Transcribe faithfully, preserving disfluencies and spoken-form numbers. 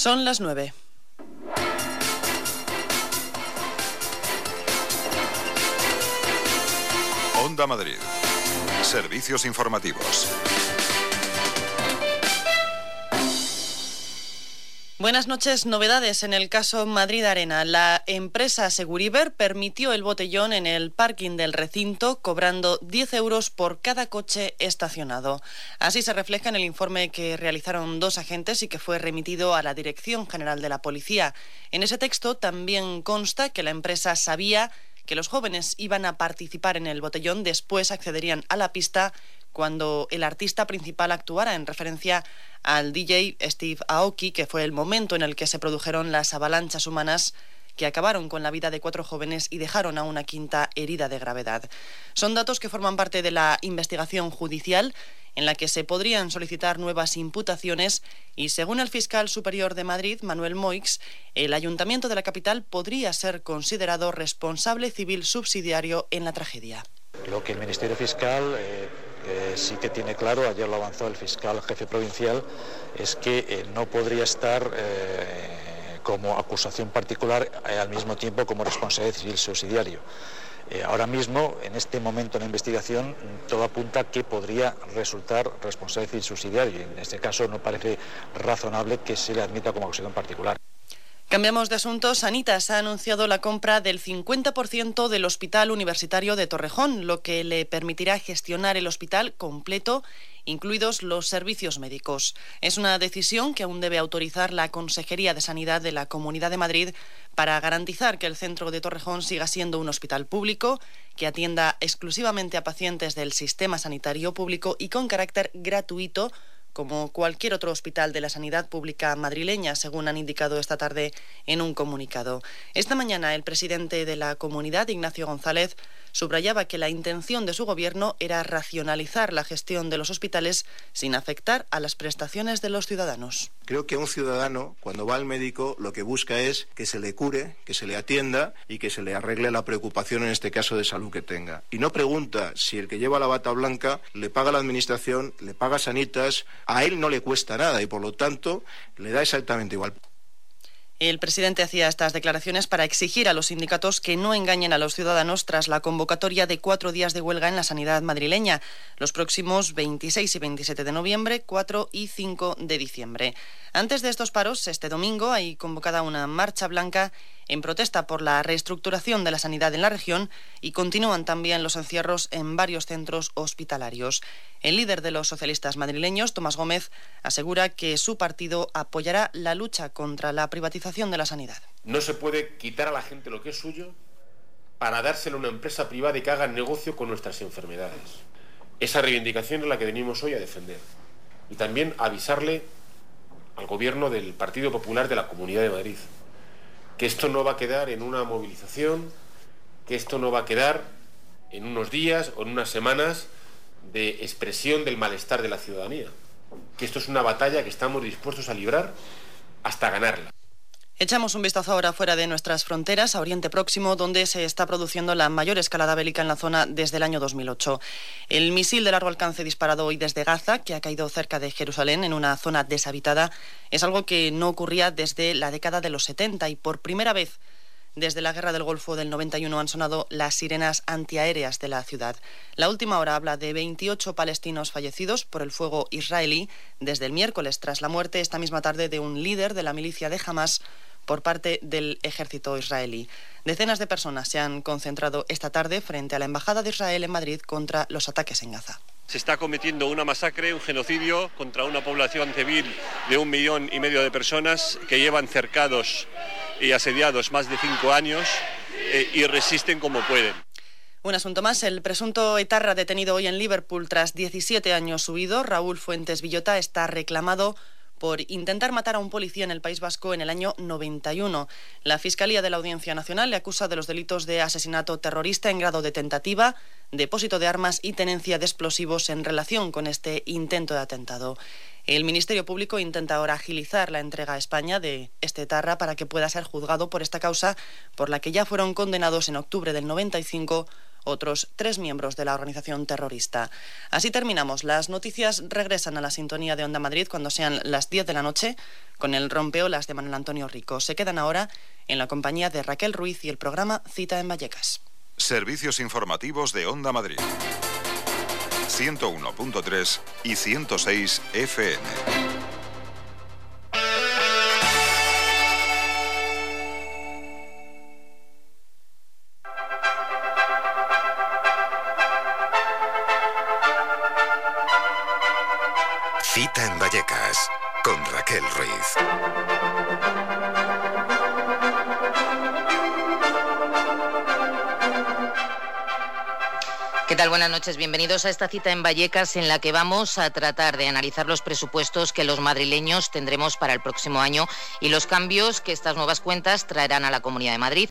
Son las nueve. Onda Madrid. Servicios informativos. Buenas noches. Novedades en el caso Madrid Arena. La empresa Seguriver permitió el botellón en el parking del recinto, cobrando diez euros por cada coche estacionado. Así se refleja en el informe que realizaron dos agentes y que fue remitido a la Dirección General de la Policía. En ese texto también consta que la empresa sabía que los jóvenes iban a participar en el botellón, después accederían a la pista cuando el artista principal actuara, en referencia al D J Steve Aoki, que fue el momento en el que se produjeron las avalanchas humanas que acabaron con la vida de cuatro jóvenes y dejaron a una quinta herida de gravedad. Son datos que forman parte de la investigación judicial en la que se podrían solicitar nuevas imputaciones y, según el fiscal superior de Madrid, Manuel Moix, el ayuntamiento de la capital podría ser considerado responsable civil subsidiario en la tragedia. Lo que el Ministerio Fiscal eh, eh, sí que tiene claro, ayer lo avanzó el fiscal jefe provincial, es que eh, no podría estar eh, como acusación particular eh, al mismo tiempo como responsable civil subsidiario. Eh, ahora mismo, en este momento de la investigación, todo apunta a que podría resultar responsable civil subsidiario y en este caso no parece razonable que se le admita como acusación particular. Cambiamos de asunto. Sanitas ha anunciado la compra del cincuenta por ciento del Hospital Universitario de Torrejón, lo que le permitirá gestionar el hospital completo, incluidos los servicios médicos. Es una decisión que aún debe autorizar la Consejería de Sanidad de la Comunidad de Madrid para garantizar que el centro de Torrejón siga siendo un hospital público que atienda exclusivamente a pacientes del sistema sanitario público y con carácter gratuito, como cualquier otro hospital de la sanidad pública madrileña, según han indicado esta tarde en un comunicado. Esta mañana el presidente de la comunidad, Ignacio González, subrayaba que la intención de su gobierno era racionalizar la gestión de los hospitales sin afectar a las prestaciones de los ciudadanos. Creo que un ciudadano, cuando va al médico, lo que busca es que se le cure, que se le atienda y que se le arregle la preocupación, en este caso de salud, que tenga. Y no pregunta si el que lleva la bata blanca le paga la administración, le paga Sanitas, a él no le cuesta nada y por lo tanto le da exactamente igual. El presidente hacía estas declaraciones para exigir a los sindicatos que no engañen a los ciudadanos tras la convocatoria de cuatro días de huelga en la sanidad madrileña, los próximos veintiséis y veintisiete de noviembre, cuatro y cinco de diciembre. Antes de estos paros, este domingo hay convocada una marcha blanca en protesta por la reestructuración de la sanidad en la región y continúan también los encierros en varios centros hospitalarios. El líder de los socialistas madrileños, Tomás Gómez, asegura que su partido apoyará la lucha contra la privatización de la sanidad. No se puede quitar a la gente lo que es suyo para dárselo a una empresa privada y que haga negocio con nuestras enfermedades. Esa reivindicación es la que venimos hoy a defender. Y también avisarle al gobierno del Partido Popular de la Comunidad de Madrid que esto no va a quedar en una movilización, que esto no va a quedar en unos días o en unas semanas de expresión del malestar de la ciudadanía, que esto es una batalla que estamos dispuestos a librar hasta ganarla. Echamos un vistazo ahora fuera de nuestras fronteras, a Oriente Próximo, donde se está produciendo la mayor escalada bélica en la zona desde el año dos mil ocho. El misil de largo alcance disparado hoy desde Gaza, que ha caído cerca de Jerusalén, en una zona deshabitada, es algo que no ocurría desde la década de los setenta y por primera vez desde la Guerra del Golfo del noventa y uno han sonado las sirenas antiaéreas de la ciudad. La última hora habla de veintiocho palestinos fallecidos por el fuego israelí desde el miércoles, tras la muerte esta misma tarde de un líder de la milicia de Hamas por parte del ejército israelí. Decenas de personas se han concentrado esta tarde frente a la Embajada de Israel en Madrid contra los ataques en Gaza. Se está cometiendo una masacre, un genocidio contra una población civil de un millón y medio de personas que llevan cercados y asediados más de cinco años eh, y resisten como pueden. Un asunto más. El presunto etarra detenido hoy en Liverpool tras diecisiete años huido, Raúl Fuentes Villota, está reclamado por intentar matar a un policía en el País Vasco en el año noventa y uno. La Fiscalía de la Audiencia Nacional le acusa de los delitos de asesinato terrorista en grado de tentativa, depósito de armas y tenencia de explosivos en relación con este intento de atentado. El Ministerio Público intenta ahora agilizar la entrega a España de este etarra para que pueda ser juzgado por esta causa, por la que ya fueron condenados en octubre del noventa y cinco otros tres miembros de la organización terrorista. Así terminamos. Las noticias regresan a la sintonía de Onda Madrid cuando sean las diez de la noche con el rompeolas de Manuel Antonio Rico. Se quedan ahora en la compañía de Raquel Ruiz y el programa Cita en Vallecas. Servicios informativos de Onda Madrid. ciento uno punto tres y ciento seis F M. Cita en Vallecas con Raquel Ruiz. ¿Qué tal? Buenas noches. Bienvenidos a esta cita en Vallecas en la que vamos a tratar de analizar los presupuestos que los madrileños tendremos para el próximo año y los cambios que estas nuevas cuentas traerán a la Comunidad de Madrid.